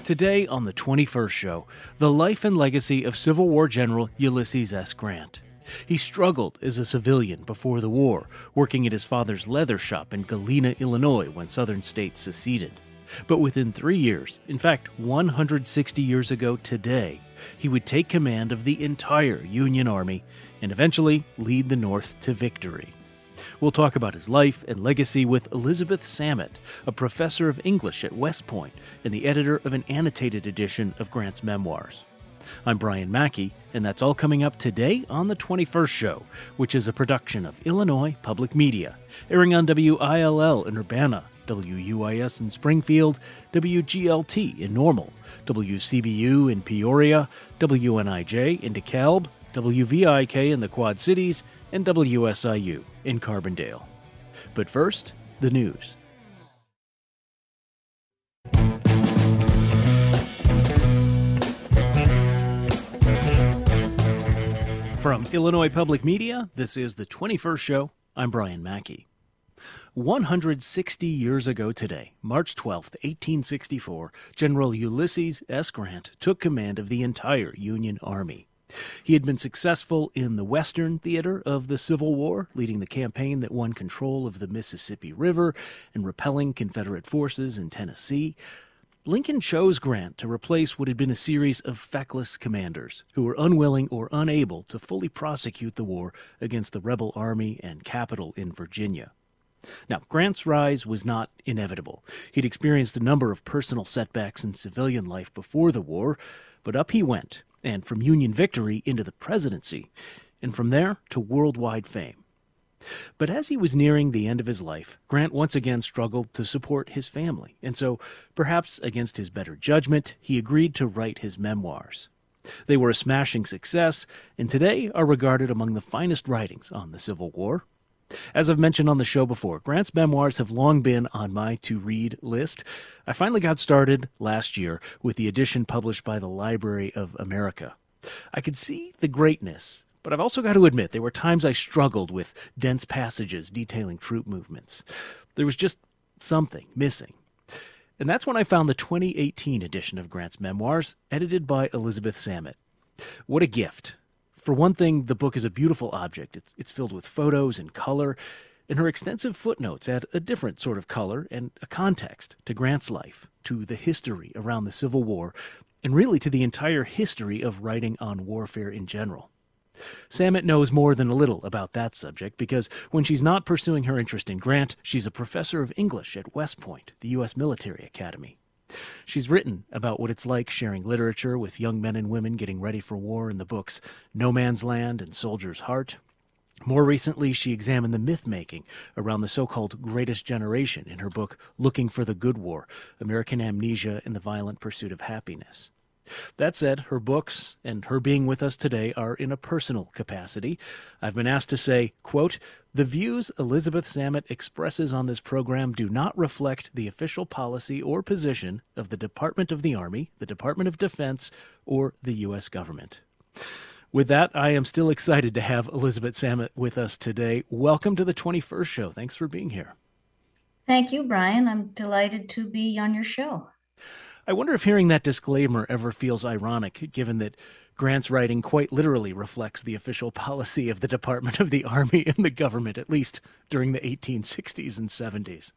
Today on the 21st show, the life and legacy of Civil War General Ulysses S. Grant. He struggled as a civilian before the war, working at his father's leather shop in Galena, Illinois when southern states seceded. But within 3 years, in fact 160 years ago today, he would take command of the entire Union Army and eventually lead the North to victory. We'll talk about his life and legacy with Elizabeth Samet, a professor of English at West Point and the editor of an annotated edition of Grant's memoirs. I'm Brian Mackey, and that's all coming up today on The 21st Show, which is a production of Illinois Public Media, airing on WILL in Urbana, WUIS in Springfield, WGLT in Normal, WCBU in Peoria, WNIJ in DeKalb, WVIK in the Quad Cities, and WSIU in Carbondale. But first, the news. From Illinois Public Media, this is The 21st Show. I'm Brian Mackey. 160 years ago today, March 12, 1864, General Ulysses S. Grant took command of the entire Union Army. He had been successful in the Western theater of the Civil War, leading the campaign that won control of the Mississippi River and repelling Confederate forces in Tennessee. Lincoln chose Grant to replace what had been a series of feckless commanders who were unwilling or unable to fully prosecute the war against the rebel army and capital in Virginia. Now, Grant's rise was not inevitable. He'd experienced a number of personal setbacks in civilian life before the war, but up he went, and from Union victory into the presidency, and from there to worldwide fame. But as he was nearing the end of his life, Grant once again struggled to support his family, and so, perhaps against his better judgment, he agreed to write his memoirs. They were a smashing success, and today are regarded among the finest writings on the Civil War. As I've mentioned on the show before, Grant's memoirs have long been on my to-read list. I finally got started last year with the edition published by the Library of America. I could see the greatness, but I've also got to admit there were times I struggled with dense passages detailing troop movements. There was just something missing. And that's when I found the 2018 edition of Grant's memoirs, edited by Elizabeth Samet. What a gift. For one thing, the book is a beautiful object. It's filled with photos and color, and her extensive footnotes add a different sort of color and a context to Grant's life, to the history around the Civil War, and really to the entire history of writing on warfare in general. Samet knows more than a little about that subject because when she's not pursuing her interest in Grant, she's a professor of English at West Point, the U.S. Military Academy. She's written about what it's like sharing literature with young men and women getting ready for war in the books No Man's Land and Soldier's Heart. More recently, she examined the myth-making around the so-called Greatest Generation in her book Looking for the Good War, American Amnesia and the Violent Pursuit of Happiness. That said, her books and her being with us today are in a personal capacity. I've been asked to say, quote, "The views Elizabeth Samet expresses on this program do not reflect the official policy or position of the Department of the Army, the Department of Defense, or the U.S. government." With that, I am still excited to have Elizabeth Samet with us today. Welcome to the 21st Show. Thanks for being here. Thank you, Brian. I'm delighted to be on your show. I wonder if hearing that disclaimer ever feels ironic, given that Grant's writing quite literally reflects the official policy of the Department of the Army and the government, at least during the 1860s and 70s.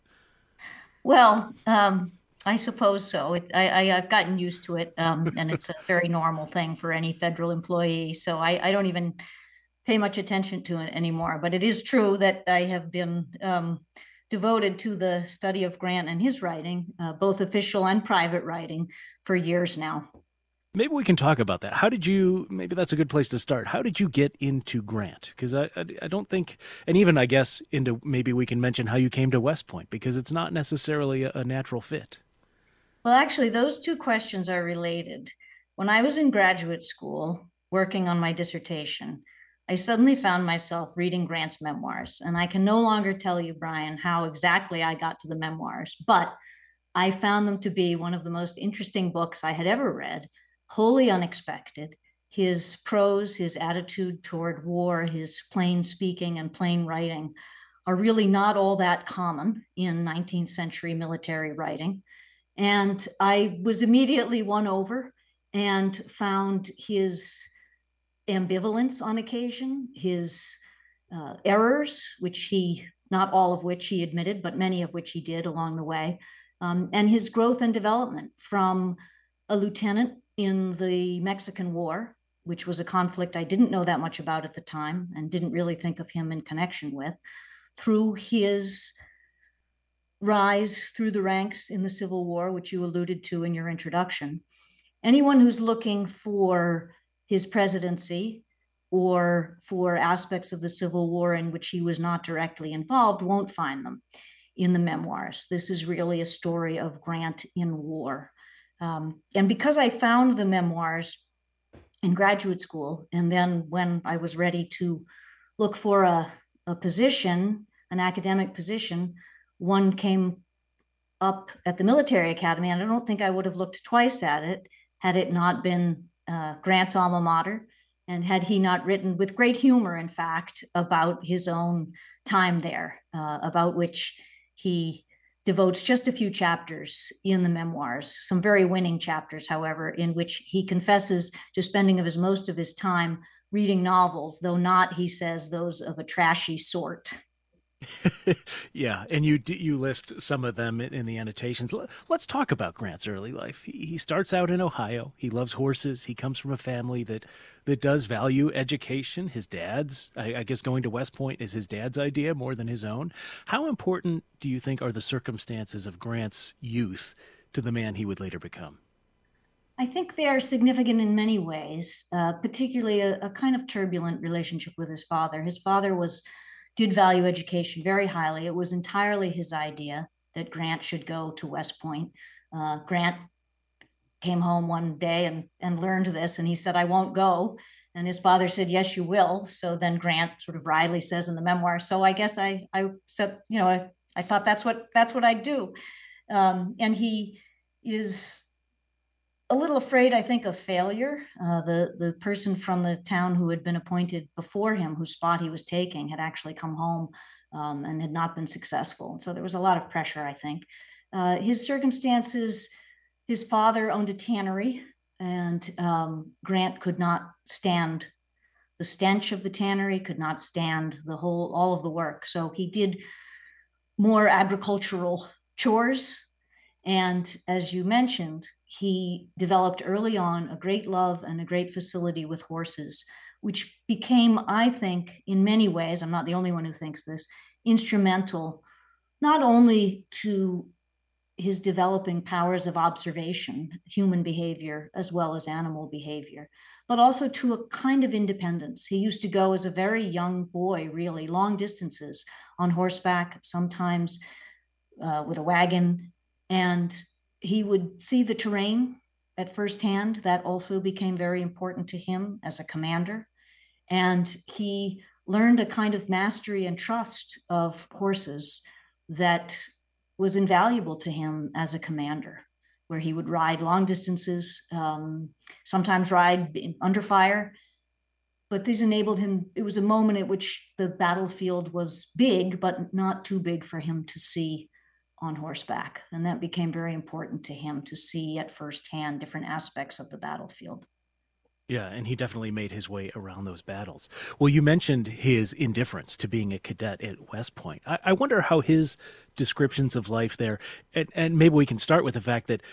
Well, I suppose so. I've gotten used to it, and it's a very normal thing for any federal employee. So I don't even pay much attention to it anymore. But it is true that I have been devoted to the study of Grant and his writing, both official and private writing, for years now. Maybe we can talk about that. Maybe that's a good place to start. How did you get into Grant? Because I don't think, and even I guess maybe we can mention how you came to West Point, because it's not necessarily a natural fit. Well, actually, those two questions are related. When I was in graduate school working on my dissertation, I suddenly found myself reading Grant's memoirs, and I can no longer tell you, Brian, how exactly I got to the memoirs, but I found them to be one of the most interesting books I had ever read, wholly unexpected. His prose, his attitude toward war, his plain speaking and plain writing are really not all that common in 19th century military writing. And I was immediately won over and found his ambivalence on occasion, his errors, which he, not all of which he admitted, but many of which he did along the way, and his growth and development from a lieutenant in the Mexican War, which was a conflict I didn't know that much about at the time and didn't really think of him in connection with, through his rise through the ranks in the Civil War, which you alluded to in your introduction. Anyone who's looking for his presidency or for aspects of the Civil War in which he was not directly involved won't find them in the memoirs. This is really a story of Grant in war. And because I found the memoirs in graduate school, and then when I was ready to look for a position, an academic position, one came up at the military academy, and I don't think I would have looked twice at it had it not been Grant's alma mater, and had he not written with great humor, in fact, about his own time there, about which he devotes just a few chapters in the memoirs, some very winning chapters, however, in which he confesses to spending most of his time reading novels, though not, he says, those of a trashy sort. Yeah, and you list some of them in the annotations. Let's talk about Grant's early life. He starts out in Ohio. He loves horses. He comes from a family that does value education. His dad's, I guess, going to West Point is his dad's idea more than his own. How important do you think are the circumstances of Grant's youth to the man he would later become? I think they are significant in many ways, particularly a kind of turbulent relationship with his father. His father did value education very highly. It was entirely his idea that Grant should go to West Point. Grant came home one day and learned this, and he said, "I won't go." And his father said, "Yes, you will." So then Grant sort of wryly says in the memoir, "So I guess I said, I thought that's what I'd do." And he is a little afraid, I think, of failure. The person from the town who had been appointed before him, whose spot he was taking, had actually come home and had not been successful. So there was a lot of pressure, I think. His circumstances, his father owned a tannery, and Grant could not stand the stench of the tannery, could not stand all of the work. So he did more agricultural chores. And as you mentioned, he developed early on a great love and a great facility with horses, which became, I think, in many ways, I'm not the only one who thinks this, instrumental not only to his developing powers of observation, human behavior as well as animal behavior, but also to a kind of independence. He used to go as a very young boy, really long distances on horseback, sometimes with a wagon, and he would see the terrain at firsthand. That also became very important to him as a commander. And he learned a kind of mastery and trust of horses that was invaluable to him as a commander, where he would ride long distances, sometimes ride under fire. But these enabled him, it was a moment at which the battlefield was big, but not too big for him to see on horseback. And that became very important to him, to see at firsthand different aspects of the battlefield. Yeah, and he definitely made his way around those battles. Well, you mentioned his indifference to being a cadet at West Point. I wonder how his descriptions of life there, and maybe we can start with the fact that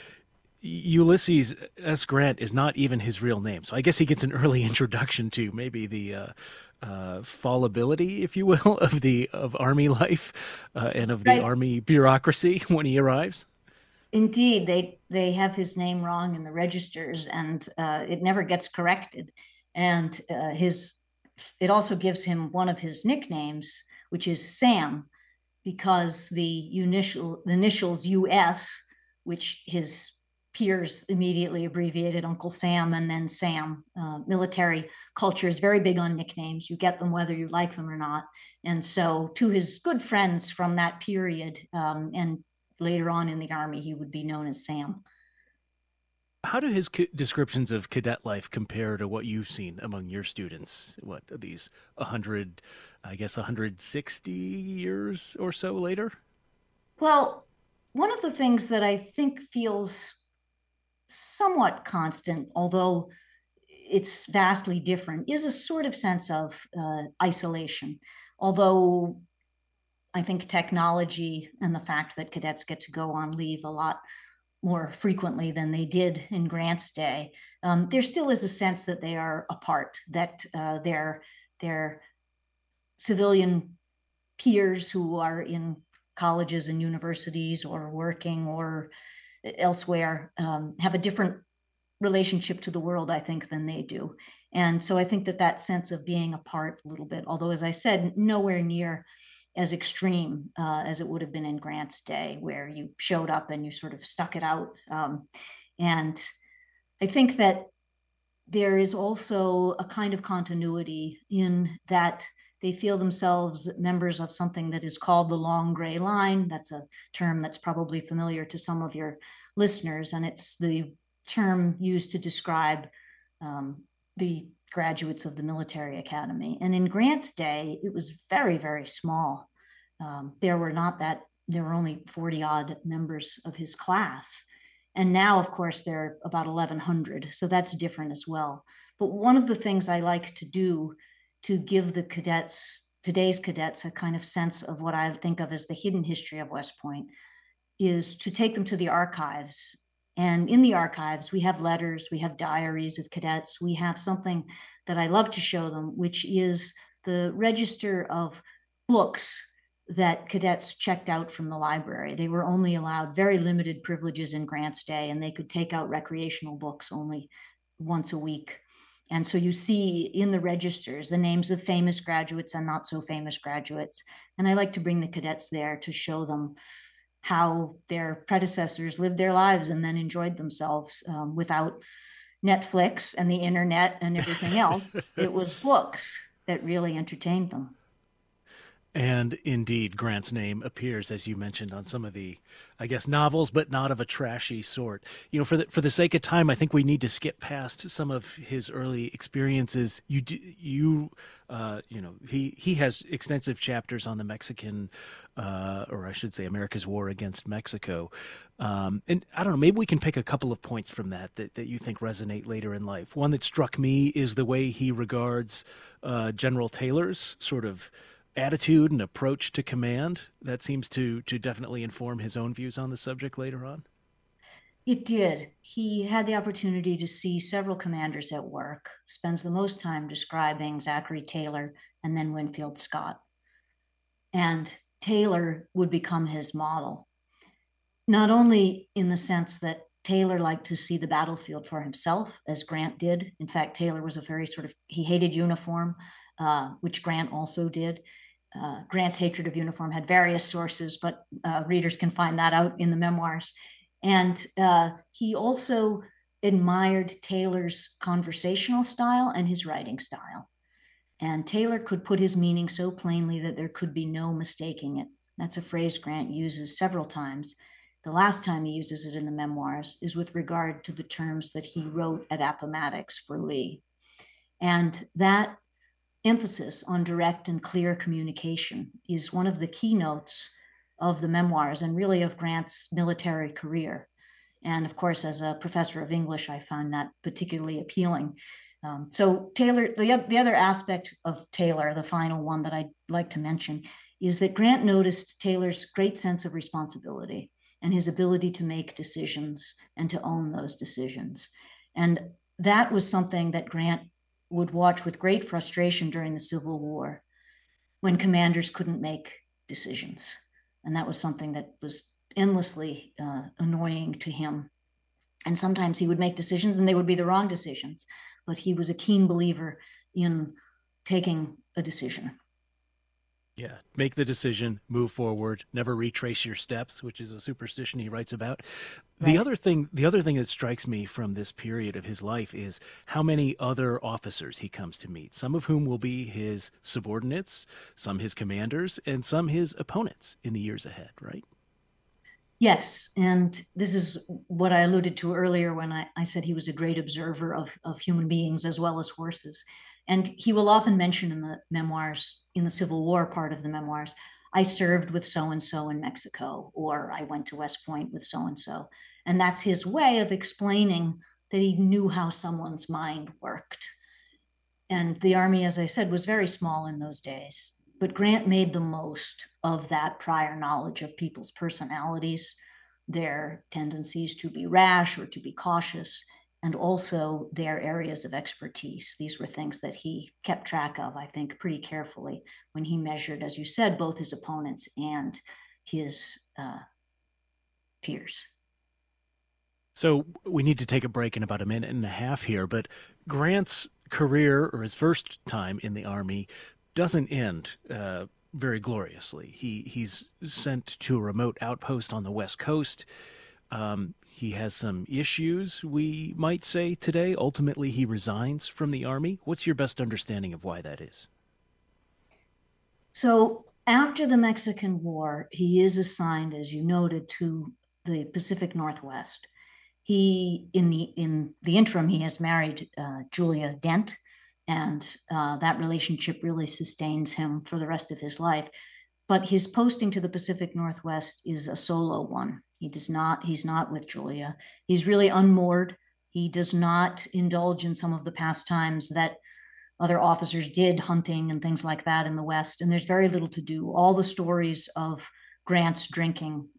Ulysses S. Grant is not even his real name. So I guess he gets an early introduction to maybe the fallibility, if you will, of Army life and of the Right. Army bureaucracy when he arrives. Indeed, they have his name wrong in the registers, and it never gets corrected. And his it also gives him one of his nicknames, which is Sam, because the initials US, which his peers immediately abbreviated Uncle Sam and then Sam. Military culture is very big on nicknames. You get them whether you like them or not. And so, to his good friends from that period, and later on in the Army, he would be known as Sam. How do his descriptions of cadet life compare to what you've seen among your students? What are these 100, I guess 160 years or so later? Well, One of the things that I think feels somewhat constant, although it's vastly different, is a sort of sense of isolation. Although I think technology and the fact that cadets get to go on leave a lot more frequently than they did in Grant's day, there still is a sense that they are apart, that their civilian peers who are in colleges and universities or working or elsewhere have a different relationship to the world, I think, than they do. And so I think that that sense of being apart a little bit, although, as I said, nowhere near as extreme as it would have been in Grant's day, where you showed up and you sort of stuck it out. And I think that there is also a kind of continuity in that they feel themselves members of something that is called the long gray line. That's a term that's probably familiar to some of your listeners, and it's the term used to describe the graduates of the military academy. And in Grant's day, it was very, very small. There were only 40 odd members of his class. And now, of course, there are about 1,100. So that's different as well. But one of the things I like to do to give the cadets, today's cadets, a kind of sense of what I think of as the hidden history of West Point is to take them to the archives. And in the archives, we have letters, we have diaries of cadets, we have something that I love to show them, which is the register of books that cadets checked out from the library. They were only allowed very limited privileges in Grant's day, and they could take out recreational books only once a week. And so you see in the registers the names of famous graduates and not so famous graduates. And I like to bring the cadets there to show them how their predecessors lived their lives and then enjoyed themselves without Netflix and the internet and everything else. It was books that really entertained them. And indeed, Grant's name appears, as you mentioned, on some of the, I guess, novels, but not of a trashy sort. You know, for the sake of time, I think we need to skip past some of his early experiences. He has extensive chapters on the Mexican, or I should say, America's war against Mexico. And I don't know, maybe we can pick a couple of points from that you think resonate later in life. One that struck me is the way he regards General Taylor's sort of attitude and approach to command. That seems to definitely inform his own views on the subject later on. It did. He had the opportunity to see several commanders at work, spends the most time describing Zachary Taylor and then Winfield Scott. And Taylor would become his model, not only in the sense that Taylor liked to see the battlefield for himself, as Grant did. In fact, Taylor was a very he hated uniform, which Grant also did. Grant's hatred of uniform had various sources, but readers can find that out in the memoirs. And he also admired Taylor's conversational style and his writing style. And Taylor could put his meaning so plainly that there could be no mistaking it. That's a phrase Grant uses several times. The last time he uses it in the memoirs is with regard to the terms that he wrote at Appomattox for Lee. And that emphasis on direct and clear communication is one of the keynotes of the memoirs and really of Grant's military career. And of course, as a professor of English, I found that particularly appealing. So Taylor, the other aspect of Taylor, the final one that I'd like to mention, is that Grant noticed Taylor's great sense of responsibility and his ability to make decisions and to own those decisions. And that was something that Grant would watch with great frustration during the Civil War when commanders couldn't make decisions. And that was something that was endlessly annoying to him. And sometimes he would make decisions and they would be the wrong decisions, but he was a keen believer in taking a decision. Yeah, make the decision, move forward, never retrace your steps, which is a superstition he writes about. Right. The other thing that strikes me from this period of his life is how many other officers he comes to meet, some of whom will be his subordinates, some his commanders, and some his opponents in the years ahead, right? Yes, and this is what I alluded to earlier when I said he was a great observer of human beings as well as horses. And he will often mention in the memoirs, in the Civil War part of the memoirs, I served with so-and-so in Mexico, or I went to West Point with so-and-so. And that's his way of explaining that he knew how someone's mind worked. And the Army, as I said, was very small in those days. But Grant made the most of that prior knowledge of people's personalities, their tendencies to be rash or to be cautious, and also their areas of expertise. These were things that he kept track of, I think, pretty carefully when he measured, as you said, both his opponents and his peers. So we need to take a break in about a minute and a half here, but Grant's career, or his first time in the Army, doesn't end very gloriously. He's sent to a remote outpost on the West Coast. He has some issues, we might say today. Ultimately, he resigns from the Army. What's your best understanding of why that is? So after the Mexican War, he is assigned, as you noted, to the Pacific Northwest. In the interim, he has married Julia Dent, and that relationship really sustains him for the rest of his life. But his posting to the Pacific Northwest is a solo one. He's not with Julia. He's really unmoored. He does not indulge in some of the pastimes that other officers did, hunting and things like that in the West. And there's very little to do. All the stories of Grant's drinking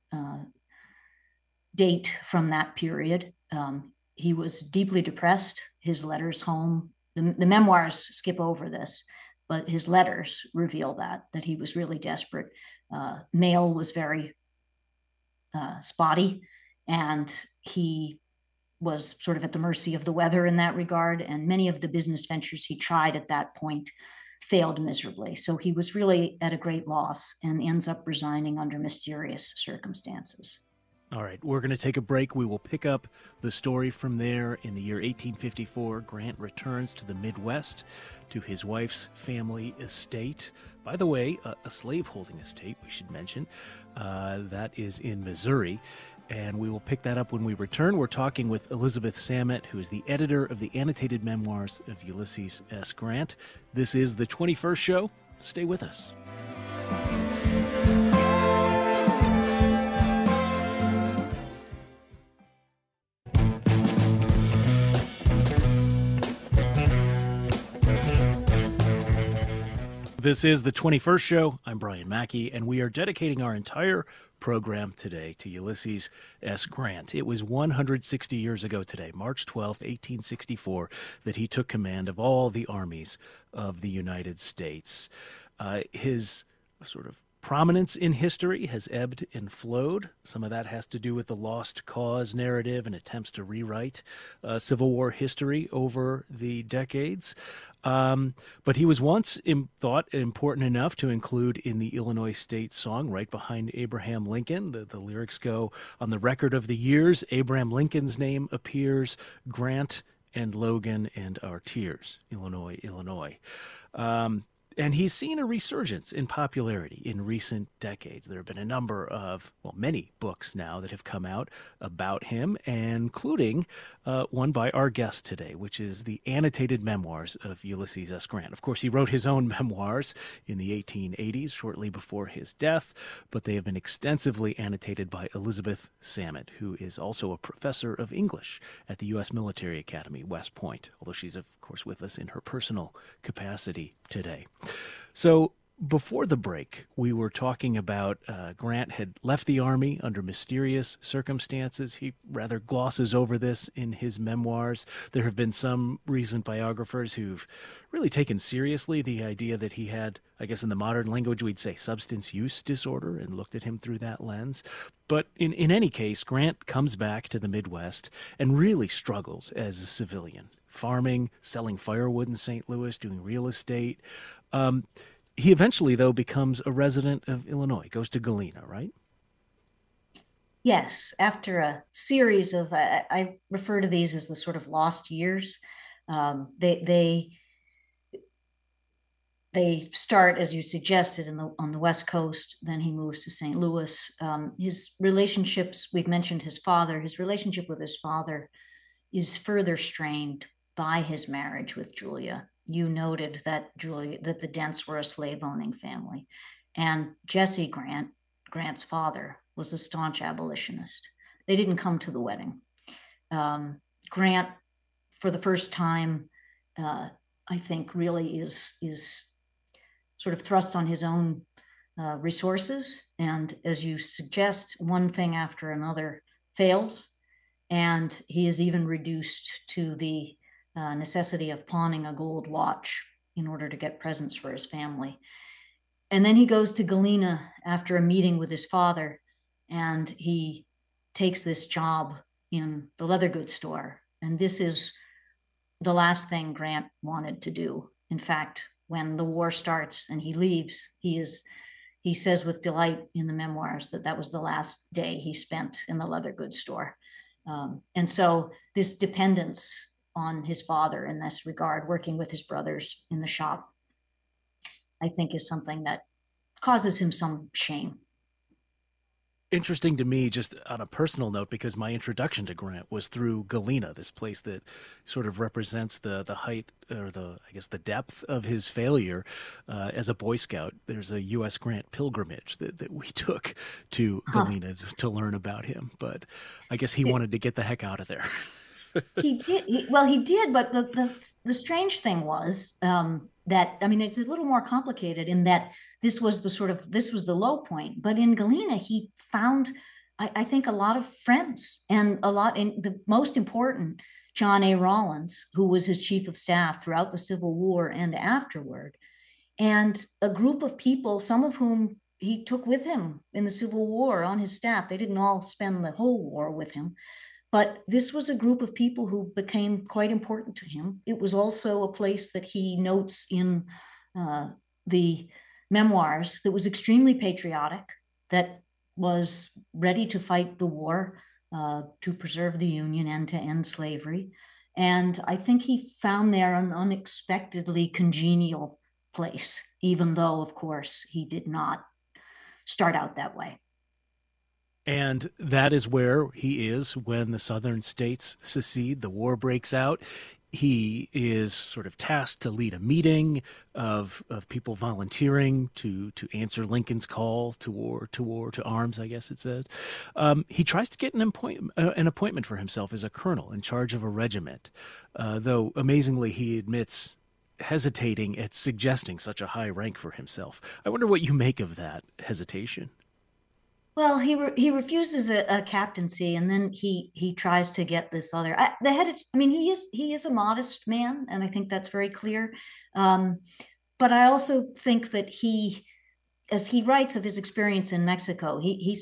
date from that period. He was deeply depressed. His letters home, the memoirs skip over this, but his letters reveal that he was really desperate. Mail was very spotty, and he was sort of at the mercy of the weather in that regard. And many of the business ventures he tried at that point failed miserably. So he was really at a great loss and ends up resigning under mysterious circumstances. All right, we're going to take a break. We will pick up the story from there. In the year 1854, Grant returns to the Midwest to his wife's family estate. By the way, a slaveholding estate, we should mention. That is in Missouri. And we will pick that up when we return. We're talking with Elizabeth Samet, who is the editor of the annotated memoirs of Ulysses S. Grant. This is the 21st Show. Stay with us. This is the 21st Show. I'm Brian Mackey, and we are dedicating our entire program today to Ulysses S. Grant. It was 160 years ago today, March 12, 1864, that he took command of all the armies of the United States. His sort of prominence in history has ebbed and flowed. Some of that has to do with the lost cause narrative and attempts to rewrite Civil War history over the decades. But he was once thought important enough to include in the Illinois State song right behind Abraham Lincoln. The lyrics go, "On the record of the years, Abraham Lincoln's name appears, Grant and Logan and our tears, Illinois, Illinois." And he's seen a resurgence in popularity in recent decades. There have been a number of, many books now that have come out about him, including one by our guest today, which is the annotated memoirs of Ulysses S. Grant. Of course, he wrote his own memoirs in the 1880s, shortly before his death, but they have been extensively annotated by Elizabeth Samet, who is also a professor of English at the U.S. Military Academy, West Point, although she's, of course, with us in her personal capacity today. So before the break, we were talking about Grant had left the Army under mysterious circumstances. He rather glosses over this in his memoirs. There have been some recent biographers who've really taken seriously the idea that he had, I guess in the modern language, we'd say substance use disorder, and looked at him through that lens. But in any case, Grant comes back to the Midwest and really struggles as a civilian, farming, selling firewood in St. Louis, doing real estate. He eventually, though, becomes a resident of Illinois, goes to Galena, right? Yes, after a series of, I refer to these as the sort of lost years. They start, as you suggested, on the West Coast. Then he moves to St. Louis. His relationships, we've mentioned his father. His relationship with his father is further strained by his marriage with Julia. You noted that the Dents were a slave-owning family. And Jesse Grant, Grant's father, was a staunch abolitionist. They didn't come to the wedding. Grant, for the first time, I think, really is sort of thrust on his own resources. And as you suggest, one thing after another fails. And he is even reduced to the necessity of pawning a gold watch in order to get presents for his family. And then he goes to Galena after a meeting with his father, and he takes this job in the leather goods store. And this is the last thing Grant wanted to do. In fact, when the war starts and he leaves, he says with delight in the memoirs that that was the last day he spent in the leather goods store. And so this dependence on his father in this regard, working with his brothers in the shop, I think is something that causes him some shame. Interesting to me, just on a personal note, because my introduction to Grant was through Galena, this place that sort of represents the height, or the, I guess, the depth of his failure as a Boy Scout. There's a U.S. Grant pilgrimage that we took to Galena to learn about him, but I guess he wanted to get the heck out of there. He did. Well, he did, but the strange thing was that, I mean, it's a little more complicated in that this was the low point. But in Galena, he found, I think, a lot of friends, and a lot, in the most important, John A. Rawlins, who was his chief of staff throughout the Civil War and afterward, and a group of people, some of whom he took with him in the Civil War on his staff. They didn't all spend the whole war with him, but this was a group of people who became quite important to him. It was also a place that he notes in the memoirs that was extremely patriotic, that was ready to fight the war, to preserve the Union and to end slavery. And I think he found there an unexpectedly congenial place, even though, of course, he did not start out that way. And that is where he is when the southern states secede, the war breaks out. He is sort of tasked to lead a meeting of people volunteering to answer Lincoln's call to arms, I guess it said. He tries to get an appointment for himself as a colonel in charge of a regiment, though amazingly he admits hesitating at suggesting such a high rank for himself. I wonder what you make of that hesitation. Well, he refuses a captaincy, and then he tries to get this other. The head. I mean, he is a modest man, and I think that's very clear. Um, but I also think that as he writes of his experience in Mexico,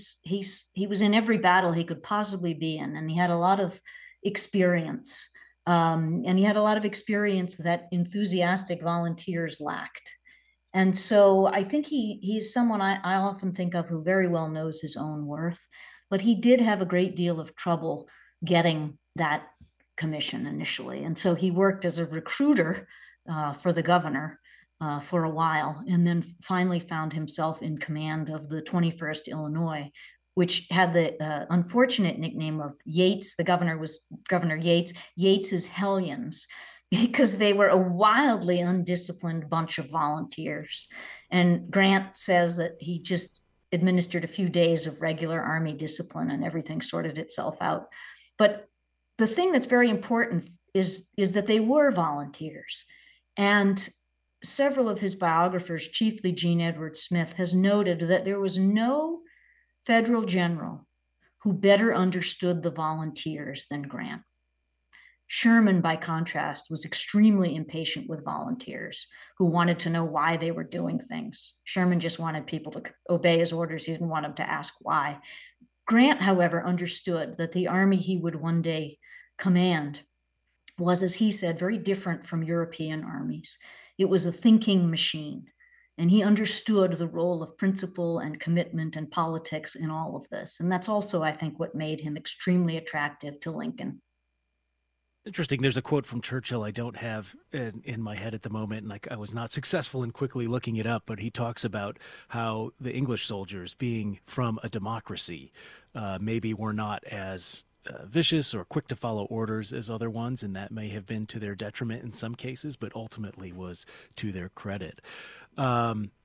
he was in every battle he could possibly be in, and he had a lot of experience. And he had a lot of experience that enthusiastic volunteers lacked. And so I think he's someone I often think of who very well knows his own worth, but he did have a great deal of trouble getting that commission initially. And so he worked as a recruiter for the governor for a while, and then finally found himself in command of the 21st Illinois, which had the unfortunate nickname of Yates. The governor was Governor Yates, Yates's Hellions, because they were a wildly undisciplined bunch of volunteers. And Grant says that he just administered a few days of regular Army discipline and everything sorted itself out. But the thing that's very important is that they were volunteers. And several of his biographers, chiefly Gene Edward Smith, has noted that there was no federal general who better understood the volunteers than Grant. Sherman, by contrast, was extremely impatient with volunteers who wanted to know why they were doing things. Sherman just wanted people to obey his orders. He didn't want them to ask why. Grant, however, understood that the army he would one day command was, as he said, very different from European armies. It was a thinking machine. And he understood the role of principle and commitment and politics in all of this. And that's also, I think, what made him extremely attractive to Lincoln. Interesting. There's a quote from Churchill I don't have in my head at the moment, and I was not successful in quickly looking it up, but he talks about how the English soldiers, being from a democracy, maybe were not as vicious or quick to follow orders as other ones, and that may have been to their detriment in some cases, but ultimately was to their credit. Um,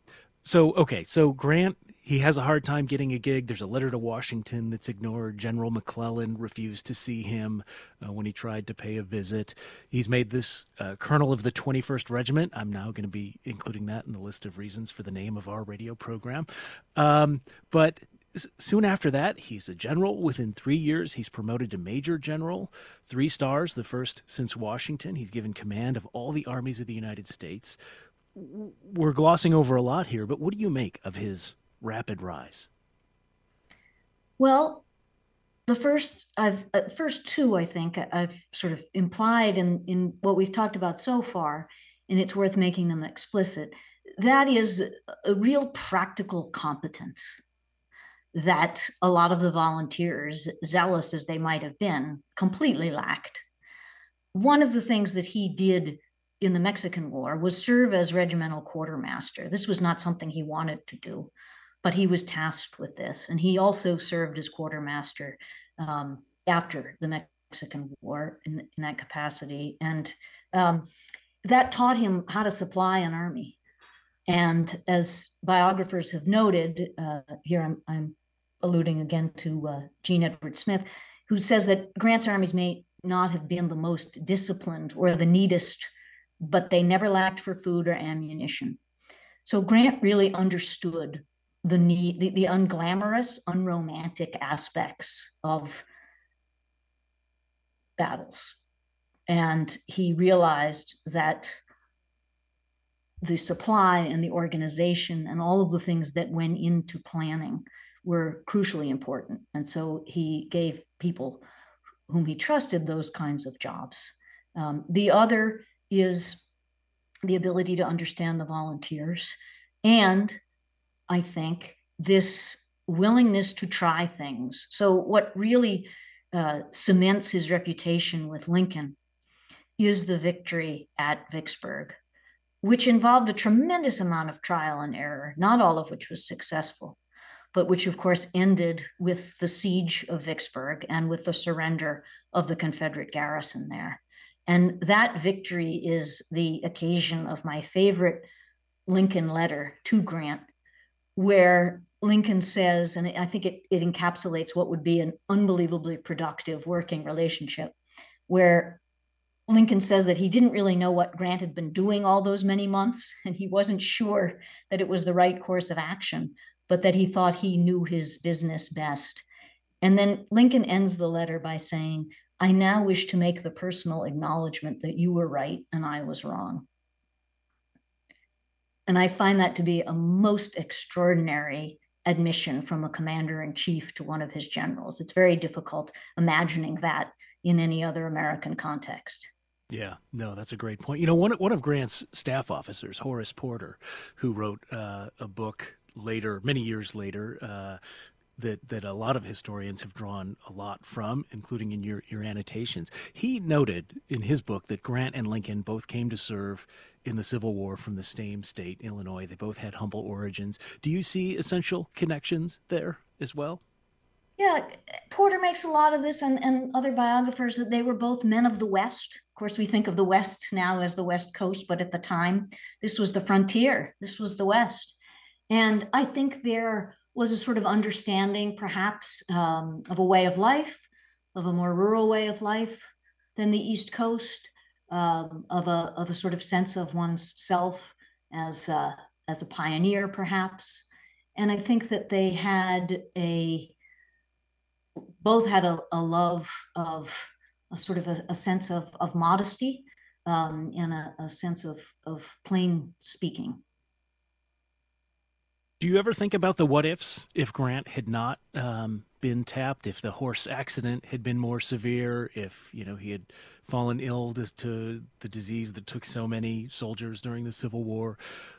So Grant, he has a hard time getting a gig. There's a letter to Washington that's ignored. General McClellan refused to see him when he tried to pay a visit. He's made this colonel of the 21st Regiment. I'm now going to be including that in the list of reasons for the name of our radio program. But soon after that, he's a general. Within 3 years, he's promoted to major general, 3 stars, the first since Washington. He's given command of all the armies of the United States. We're glossing over a lot here, but what do you make of his rapid rise? Well, the first two, I think I've sort of implied in what we've talked about so far, and it's worth making them explicit. That is a real practical competence that a lot of the volunteers, zealous as they might have been, completely lacked. One of the things that he did in the Mexican War was serve as regimental quartermaster. This was not something he wanted to do, but he was tasked with this. And he also served as quartermaster after the Mexican War in that capacity. And that taught him how to supply an army. And as biographers have noted, here I'm alluding again to Gene Edward Smith, who says that Grant's armies may not have been the most disciplined or the neatest, but they never lacked for food or ammunition. So Grant really understood the need, the unglamorous, unromantic aspects of battles. And he realized that the supply and the organization and all of the things that went into planning were crucially important. And so he gave people whom he trusted those kinds of jobs. The other is the ability to understand the volunteers. And I think this willingness to try things. So what really cements his reputation with Lincoln is the victory at Vicksburg, which involved a tremendous amount of trial and error, not all of which was successful, but which of course ended with the siege of Vicksburg and with the surrender of the Confederate garrison there. And that victory is the occasion of my favorite Lincoln letter to Grant, where Lincoln says, and I think it encapsulates what would be an unbelievably productive working relationship, where Lincoln says that he didn't really know what Grant had been doing all those many months, and he wasn't sure that it was the right course of action, but that he thought he knew his business best. And then Lincoln ends the letter by saying, "I now wish to make the personal acknowledgement that you were right and I was wrong." And I find that to be a most extraordinary admission from a commander-in-chief to one of his generals. It's very difficult imagining that in any other American context. Yeah, no, that's a great point. You know, one of Grant's staff officers, Horace Porter, who wrote a book later, many years later, that a lot of historians have drawn a lot from, including in your annotations. He noted in his book that Grant and Lincoln both came to serve in the Civil War from the same state, Illinois. They both had humble origins. Do you see essential connections there as well? Yeah, Porter makes a lot of this, and other biographers, that they were both men of the West. Of course, we think of the West now as the West Coast, but at the time, this was the frontier. This was the West. And I think there was a sort of understanding, perhaps, of a way of life, of a more rural way of life than the East Coast, of a sort of sense of one's self as a pioneer, perhaps. And I think that they had both had a love of a sort of a sense of modesty, and a sense of plain speaking. Do you ever think about the what ifs if Grant had not been tapped, if the horse accident had been more severe, if he had fallen ill to the disease that took so many soldiers during the Civil War,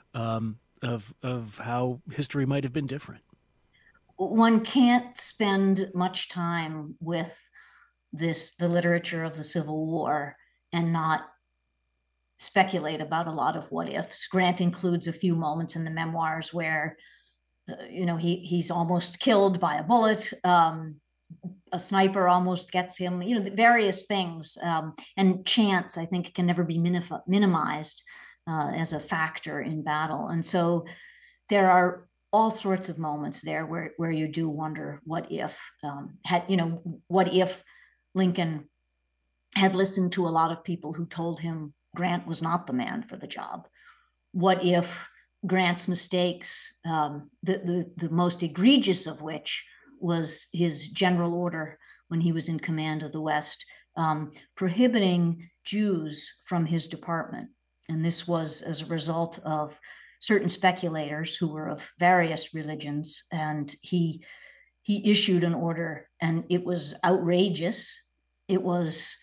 of how history might have been different? One can't spend much time with the literature of the Civil War and not speculate about a lot of what ifs. Grant includes a few moments in the memoirs where he's almost killed by a bullet. A sniper almost gets him. The various things, and chance, I think, can never be minimized as a factor in battle. And so there are all sorts of moments there where you do wonder what if what if Lincoln had listened to a lot of people who told him Grant was not the man for the job. What if Grant's mistakes, the most egregious of which was his general order when he was in command of the West, prohibiting Jews from his department. And this was as a result of certain speculators who were of various religions. And he issued an order, and it was outrageous. It was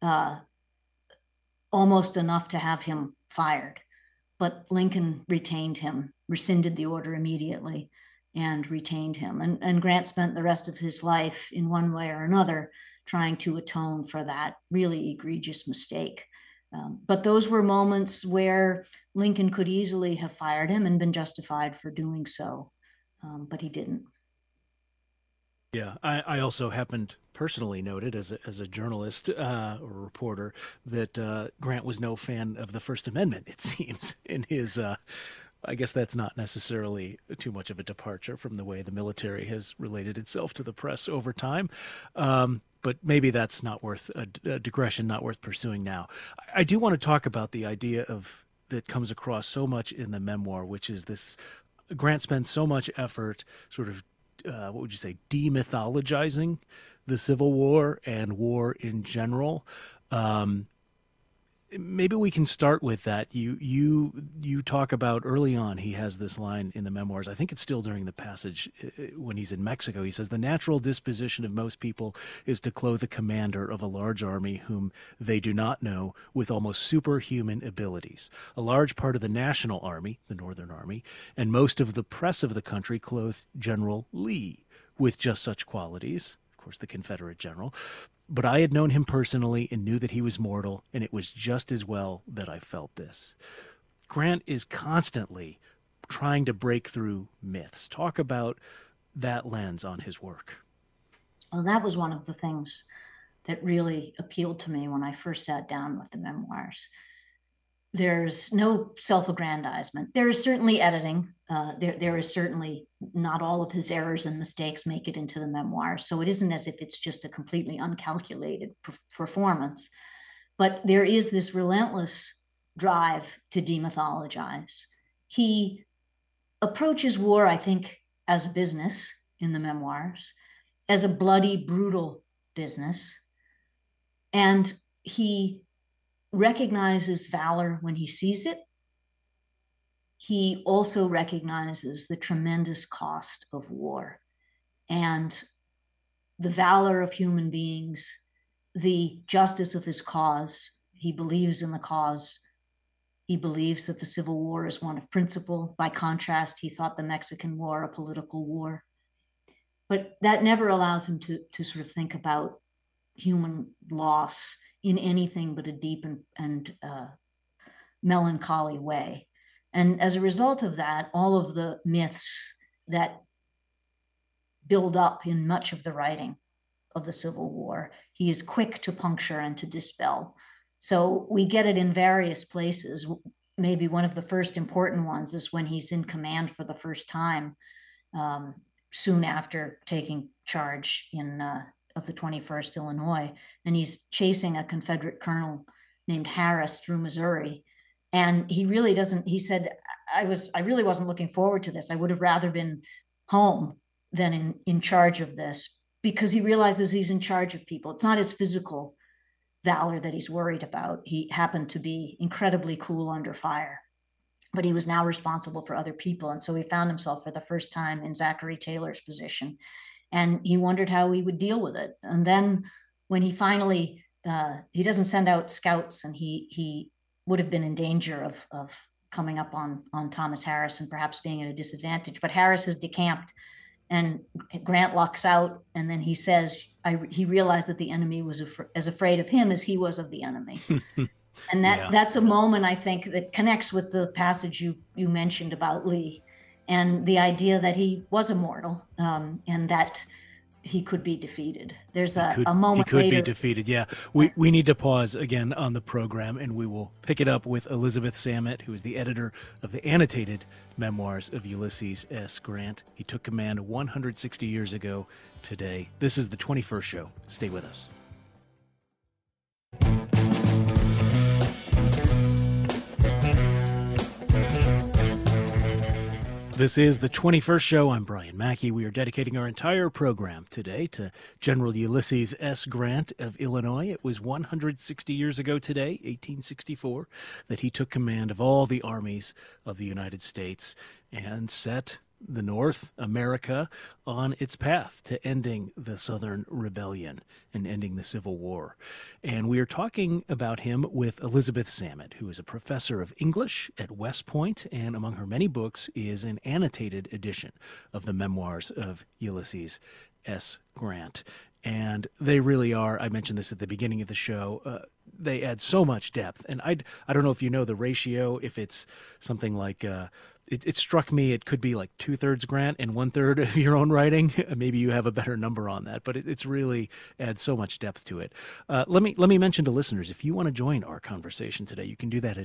almost enough to have him fired. But Lincoln retained him, rescinded the order immediately, and retained him. And Grant spent the rest of his life in one way or another trying to atone for that really egregious mistake. But those were moments where Lincoln could easily have fired him and been justified for doing so, but he didn't. Yeah, I also happened personally noted as a journalist or reporter that Grant was no fan of the First Amendment. It seems in his. I guess that's not necessarily too much of a departure from the way the military has related itself to the press over time. But maybe that's not worth a digression, not worth pursuing now. I do want to talk about the idea of that comes across so much in the memoir, which is this: Grant spends so much effort, sort of, what would you say, demythologizing the Civil War and war in general. Maybe we can start with that. You talk about early on, he has this line in the memoirs. I think it's still during the passage when he's in Mexico. He says, "The natural disposition of most people is to clothe a commander of a large army whom they do not know with almost superhuman abilities. A large part of the National Army, the Northern Army, and most of the press of the country clothed General Lee with just such qualities." Of course, the Confederate general. "But I had known him personally and knew that he was mortal, and it was just as well that I felt this." Grant is constantly trying to break through myths. Talk about that lens on his work. Well, that was one of the things that really appealed to me when I first sat down with the memoirs. There's no self-aggrandizement. There is certainly editing. There is certainly not all of his errors and mistakes make it into the memoir. So it isn't as if it's just a completely uncalculated performance. But there is this relentless drive to demythologize. He approaches war, I think, as a business in the memoirs, as a bloody, brutal business. And he recognizes valor when he sees it. He also recognizes the tremendous cost of war and the valor of human beings, the justice of his cause. He believes in the cause. He believes that the Civil War is one of principle. By contrast, he thought the Mexican War a political war. But that never allows him to sort of think about human loss in anything but a deep and melancholy way. And as a result of that, all of the myths that build up in much of the writing of the Civil War, he is quick to puncture and to dispel. So we get it in various places. Maybe one of the first important ones is when he's in command for the first time, soon after taking charge of the 21st Illinois, and he's chasing a Confederate colonel named Harris through Missouri. And he really doesn't, he said, I really wasn't looking forward to this. I would have rather been home than in charge of this, because he realizes he's in charge of people. It's not his physical valor that he's worried about. He happened to be incredibly cool under fire, but he was now responsible for other people. And so he found himself for the first time in Zachary Taylor's position. And he wondered how he would deal with it. And then when he finally, he doesn't send out scouts, and he would have been in danger of coming up on Thomas Harris and perhaps being at a disadvantage. But Harris is decamped, and Grant lucks out. And then he says, he realized that the enemy was as afraid of him as he was of the enemy. And that's a moment, I think, that connects with the passage you mentioned about Lee. And the idea that he was immortal, and that he could be defeated. There's He a could he moment could be later. defeated. Yeah, we need to pause again on the program, and we will pick it up with Elizabeth Samet, who is the editor of the annotated memoirs of Ulysses S. Grant. He took command 160 years ago today. This is the 21st show. Stay with us. This is the 21st show. I'm Brian Mackey. We are dedicating our entire program today to General Ulysses S. Grant of Illinois. It was 160 years ago today, 1864, that he took command of all the armies of the United States and set the North America on its path to ending the Southern Rebellion and ending the Civil War. And we are talking about him with Elizabeth Samet, who is a professor of English at West Point, and among her many books is an annotated edition of the memoirs of Ulysses S. Grant. And they really are, I mentioned this at the beginning of the show, they add so much depth. And I don't know if you know the ratio, if it's something like, it struck me it could be like 2/3 Grant and 1/3 of your own writing. Maybe you have a better number on that, but it's really adds so much depth to it. Let me mention to listeners, if you want to join our conversation today, you can do that at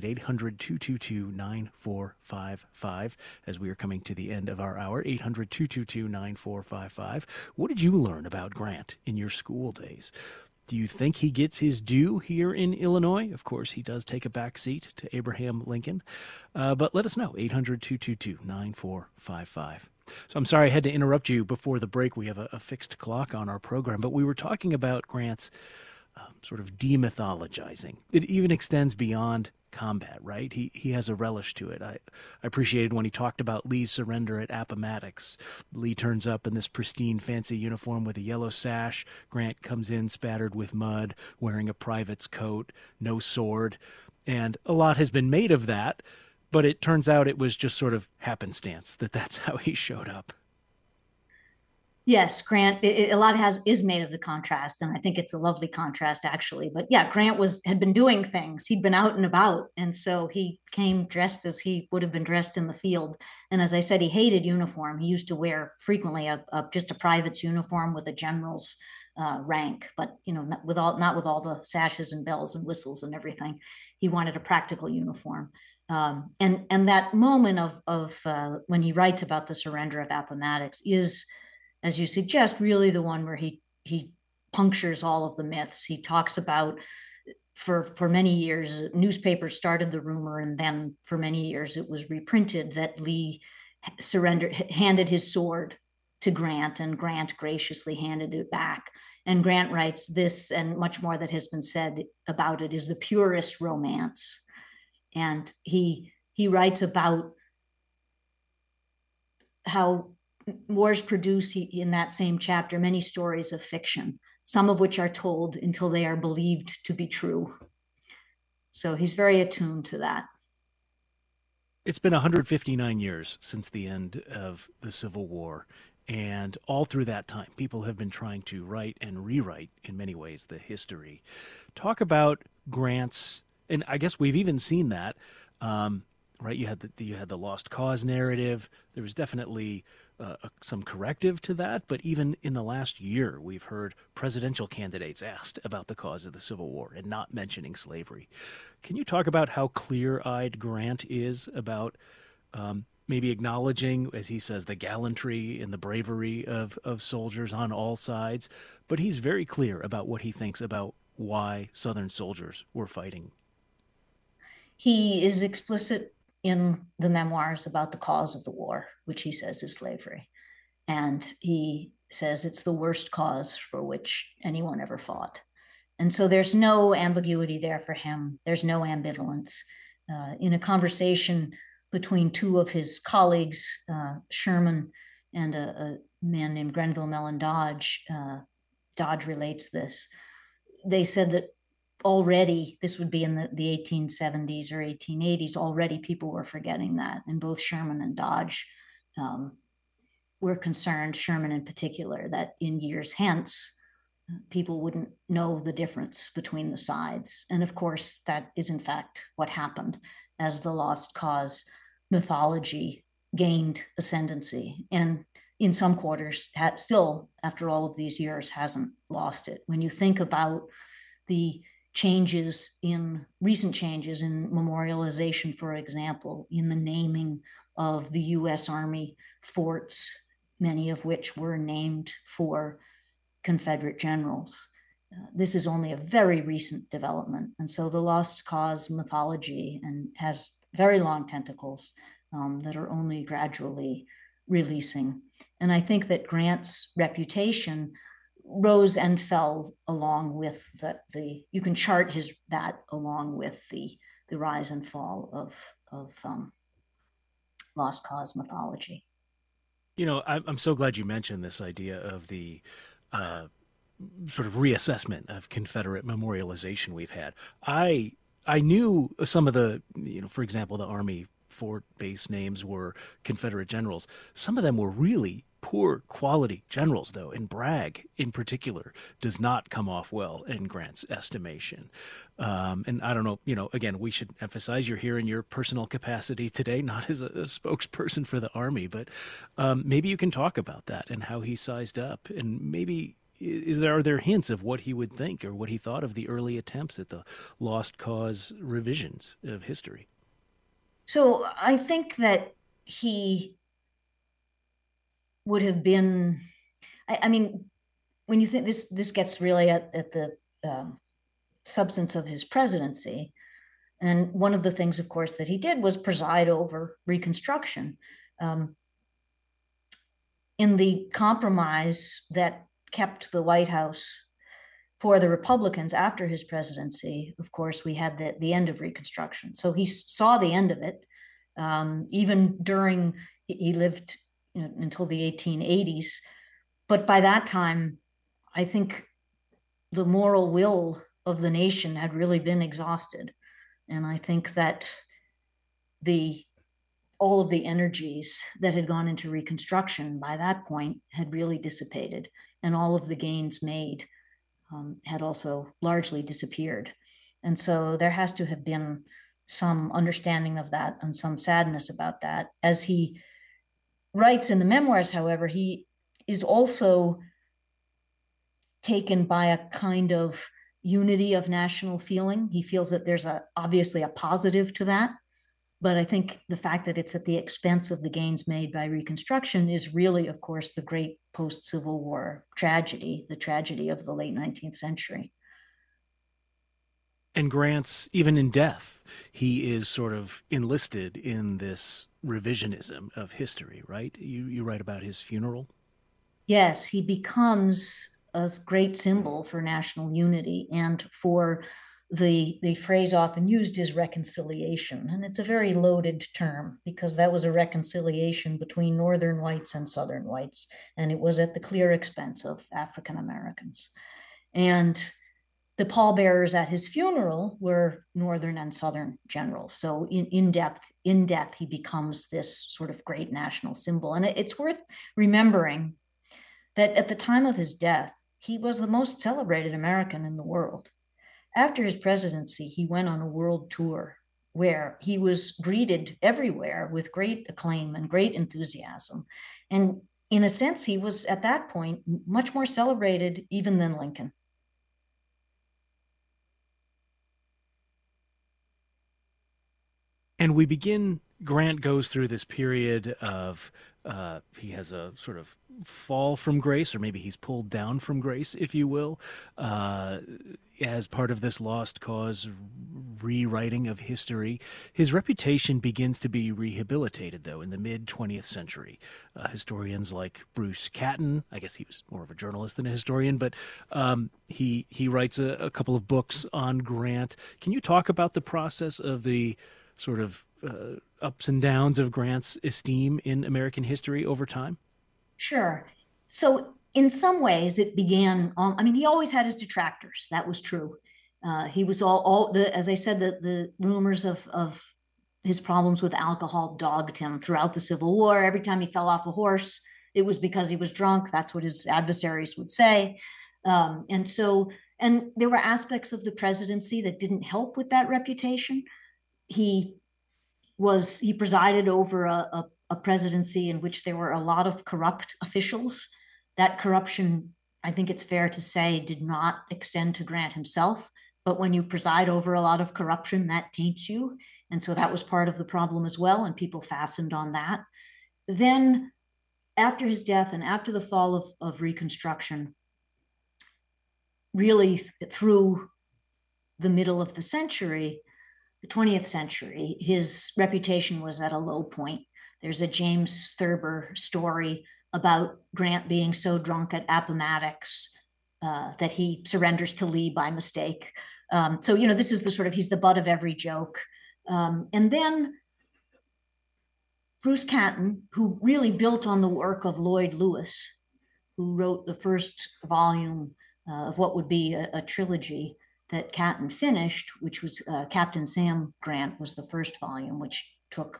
800-222-9455 as we are coming to the end of our hour, 800-222-9455. What did you learn about Grant in your school days? Do you think he gets his due here in Illinois? Of course, he does take a back seat to Abraham Lincoln. But let us know, 800-222-9455. So I'm sorry I had to interrupt you before the break. We have a fixed clock on our program, but we were talking about Grant's sort of demythologizing. It even extends beyond combat, right? He has a relish to it. I appreciated when he talked about Lee's surrender at Appomattox. Lee turns up in this pristine fancy uniform with a yellow sash. Grant comes in spattered with mud, wearing a private's coat, no sword. And a lot has been made of that, but it turns out it was just sort of happenstance that that's how he showed up. Yes, Grant, a lot is made of the contrast, and I think it's a lovely contrast actually. But yeah, Grant had been doing things. He'd been out and about, and so he came dressed as he would have been dressed in the field. And as I said, he hated uniform. He used to wear frequently just a private's uniform with a general's rank, but not with all the sashes and bells and whistles and everything. He wanted a practical uniform. And that moment of when he writes about the surrender of Appomattox is, as you suggest, really the one where he punctures all of the myths. He talks about for many years, newspapers started the rumor, and then for many years it was reprinted that Lee handed his sword to Grant, and Grant graciously handed it back. And Grant writes, this and much more that has been said about it is the purest romance. And he writes about how wars produce, in that same chapter, many stories of fiction, some of which are told until they are believed to be true. So he's very attuned to that. It's been 159 years since the end of the Civil War. And all through that time, people have been trying to write and rewrite, in many ways, the history. Talk about Grant's, and I guess we've even seen that, right? You had the Lost Cause narrative. There was definitely some corrective to that, but even in the last year, we've heard presidential candidates asked about the cause of the Civil War and not mentioning slavery. Can you talk about how clear-eyed Grant is about maybe acknowledging, as he says, the gallantry and the bravery of soldiers on all sides, but he's very clear about what he thinks about why Southern soldiers were fighting? He is explicit in the memoirs about the cause of the war, which he says is slavery. And he says it's the worst cause for which anyone ever fought. And so there's no ambiguity there for him. There's no ambivalence. In a conversation between two of his colleagues, Sherman and a man named Grenville Mellon Dodge, Dodge relates this. They said that already, this would be in the 1870s or 1880s, already people were forgetting that. And both Sherman and Dodge were concerned, Sherman in particular, that in years hence, people wouldn't know the difference between the sides. And of course, that is in fact what happened as the Lost Cause mythology gained ascendancy. And in some quarters, still, after all of these years, hasn't lost it. When you think about the recent changes in memorialization, for example, in the naming of the U.S. Army forts, many of which were named for Confederate generals. This is only a very recent development. And so the Lost Cause mythology has very long tentacles that are only gradually releasing. And I think that Grant's reputation rose and fell along with you can chart that along with the rise and fall of Lost Cause mythology. I'm so glad you mentioned this idea of the sort of reassessment of Confederate memorialization we've had. I knew some of the, for example, the Army fort base names were Confederate generals. Some of them were really poor quality generals, though, and Bragg in particular does not come off well in Grant's estimation. And I don't know, again, we should emphasize you're here in your personal capacity today, not as a spokesperson for the Army, but maybe you can talk about that and how he sized up, and maybe are there hints of what he would think or what he thought of the early attempts at the Lost Cause revisions of history? So I think that he would have been, I mean, when you think this gets really at the substance of his presidency. And one of the things, of course, that he did was preside over Reconstruction. In the compromise that kept the White House for the Republicans after his presidency, of course, we had the end of Reconstruction. So he saw the end of it. Even during, he lived until the 1880s. But by that time, I think the moral will of the nation had really been exhausted. And I think that all of the energies that had gone into Reconstruction by that point had really dissipated, and all of the gains made had also largely disappeared. And so there has to have been some understanding of that and some sadness about that. As he writes in the memoirs, however, he is also taken by a kind of unity of national feeling. He feels that there's obviously a positive to that. But I think the fact that it's at the expense of the gains made by Reconstruction is really, of course, the great post-Civil War tragedy, the tragedy of the late 19th century. And Grant's, even in death, he is sort of enlisted in this revisionism of history, right? You write about his funeral? Yes, he becomes a great symbol for national unity and for the phrase often used is reconciliation. And it's a very loaded term because that was a reconciliation between Northern whites and Southern whites. And it was at the clear expense of African Americans. And the pallbearers at his funeral were Northern and Southern generals. So in death, he becomes this sort of great national symbol. And it's worth remembering that at the time of his death, he was the most celebrated American in the world. After his presidency, he went on a world tour where he was greeted everywhere with great acclaim and great enthusiasm. And in a sense, he was at that point much more celebrated even than Lincoln. And Grant goes through this period of, he has a sort of fall from grace, or maybe he's pulled down from grace, if you will, as part of this Lost Cause rewriting of history. His reputation begins to be rehabilitated, though, in the mid-20th century. Historians like Bruce Catton, I guess he was more of a journalist than a historian, but he writes a couple of books on Grant. Can you talk about the process of the sort of ups and downs of Grant's esteem in American history over time? Sure. So in some ways it began, he always had his detractors. That was true. He was as I said, the rumors of his problems with alcohol dogged him throughout the Civil War. Every time he fell off a horse, it was because he was drunk. That's what his adversaries would say. And there were aspects of the presidency that didn't help with that reputation. He presided over a a presidency in which there were a lot of corrupt officials. That corruption, I think it's fair to say, did not extend to Grant himself. But when you preside over a lot of corruption, that taints you. And so that was part of the problem as well. And people fastened on that. Then after his death and after the fall of Reconstruction, really through the middle of the century, the 20th century, his reputation was at a low point. There's a James Thurber story about Grant being so drunk at Appomattox that he surrenders to Lee by mistake. So, this is the sort of, he's the butt of every joke. And then Bruce Catton, who really built on the work of Lloyd Lewis, who wrote the first volume of what would be a trilogy that Catton finished, which was Captain Sam Grant was the first volume, which took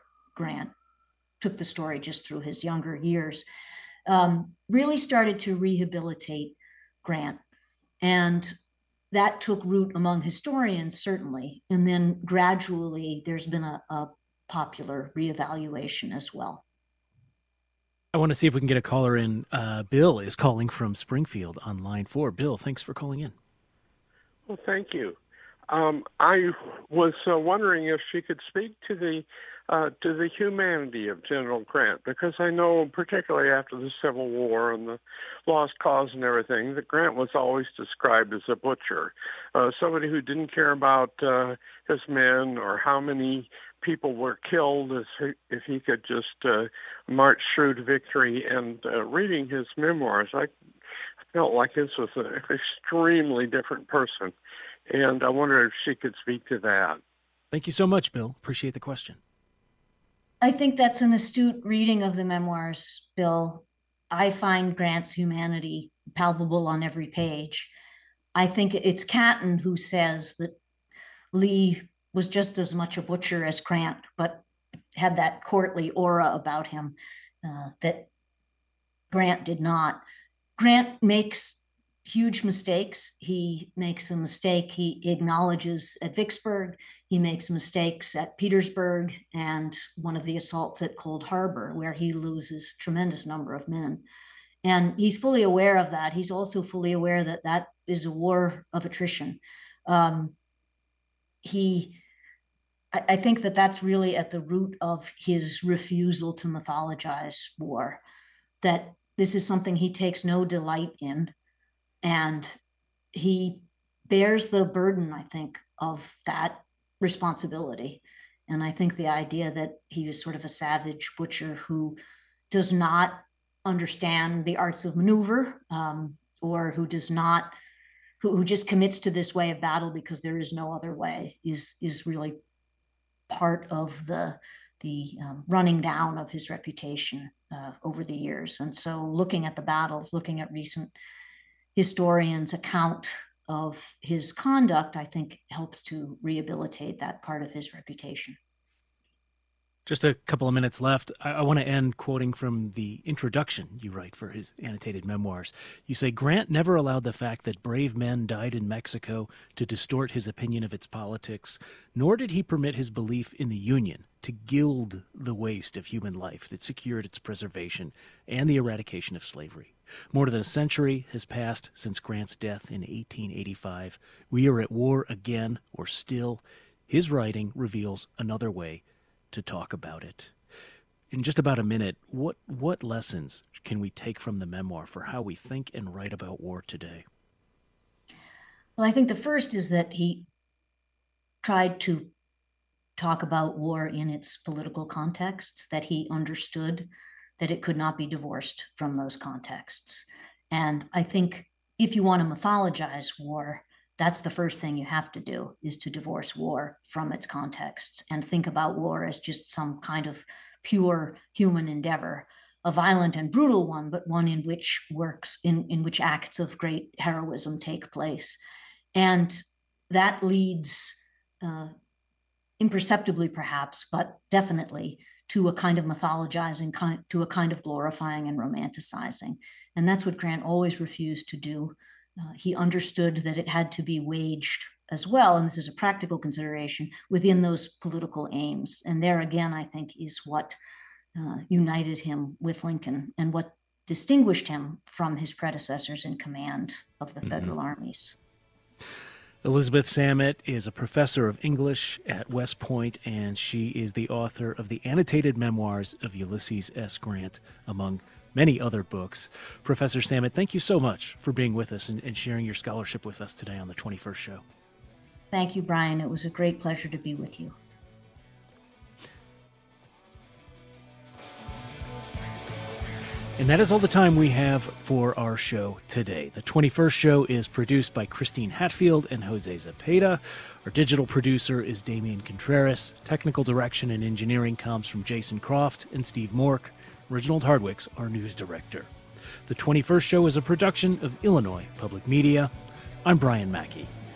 the story just through his younger years, really started to rehabilitate Grant. And that took root among historians, certainly. And then gradually there's been a popular reevaluation as well. I want to see if we can get a caller in. Bill is calling from Springfield on line 4. Bill, thanks for calling in. Well, thank you. I was wondering if she could speak to the humanity of General Grant, because I know, particularly after the Civil War and the Lost Cause and everything, that Grant was always described as a butcher, somebody who didn't care about his men or how many people were killed if he could just march through to victory. And reading his memoirs, I felt like this was an extremely different person. And I wonder if she could speak to that. Thank you so much, Bill. Appreciate the question. I think that's an astute reading of the memoirs, Bill. I find Grant's humanity palpable on every page. I think it's Catton who says that Lee was just as much a butcher as Grant, but had that courtly aura about him that Grant did not. Grant makes huge mistakes. He makes a mistake he acknowledges at Vicksburg. He makes mistakes at Petersburg and one of the assaults at Cold Harbor, where he loses a tremendous number of men. And he's fully aware of that. He's also fully aware that that is a war of attrition. I think that that's really at the root of his refusal to mythologize war, that this is something he takes no delight in. And he bears the burden, I think, of that responsibility. And I think the idea that he is sort of a savage butcher who does not understand the arts of maneuver, or who just commits to this way of battle because there is no other way, is really part of the running down of his reputation over the years. And so looking at the battles, looking at recent historians' account of his conduct, I think helps to rehabilitate that part of his reputation. Just a couple of minutes left. I want to end quoting from the introduction you write for his annotated memoirs. You say, Grant never allowed the fact that brave men died in Mexico to distort his opinion of its politics, nor did he permit his belief in the Union to gild the waste of human life that secured its preservation and the eradication of slavery. More than a century has passed since Grant's death in 1885. We are at war again, or still. His writing reveals another way to talk about it. In just about a minute, what lessons can we take from the memoir for how we think and write about war today? Well, I think the first is that he tried to talk about war in its political contexts, that he understood that it could not be divorced from those contexts. And I think if you want to mythologize war, that's the first thing you have to do, is to divorce war from its contexts and think about war as just some kind of pure human endeavor, a violent and brutal one, but one in which in which acts of great heroism take place. And that leads imperceptibly perhaps, but definitely to a kind of mythologizing, to a kind of glorifying and romanticizing. And that's what Grant always refused to do. He understood that it had to be waged as well, and this is a practical consideration, within those political aims. And there again, I think, is what united him with Lincoln and what distinguished him from his predecessors in command of the federal armies. Elizabeth Samet is a professor of English at West Point, and she is the author of the annotated memoirs of Ulysses S. Grant, among many other books. Professor Samet, thank you so much for being with us and sharing your scholarship with us today on the 21st Show. Thank you, Brian. It was a great pleasure to be with you. And that is all the time we have for our show today. The 21st Show is produced by Christine Hatfield and Jose Zepeda. Our digital producer is Damian Contreras. Technical direction and engineering comes from Jason Croft and Steve Mork. Reginald Hardwick's our news director. The 21st Show is a production of Illinois Public Media. I'm Brian Mackey.